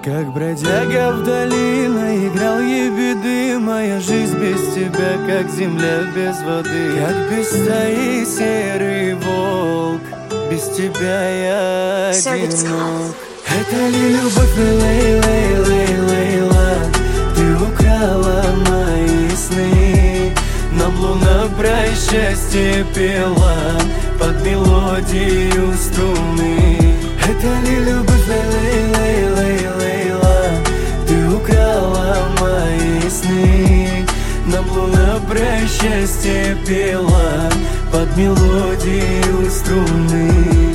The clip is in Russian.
Как бродяга вдали наиграл ебеды. Моя жизнь без тебя, как земля без воды. Как без стаи серый волк, без тебя я одинок. Это ли любовь, Лейла? Ты украла мои сны. Нам луна про счастье пела под мелодию струны. Это ли любовь, Лейла? Ты украла мои сны. Нам луна про счастье пела под мелодию струны.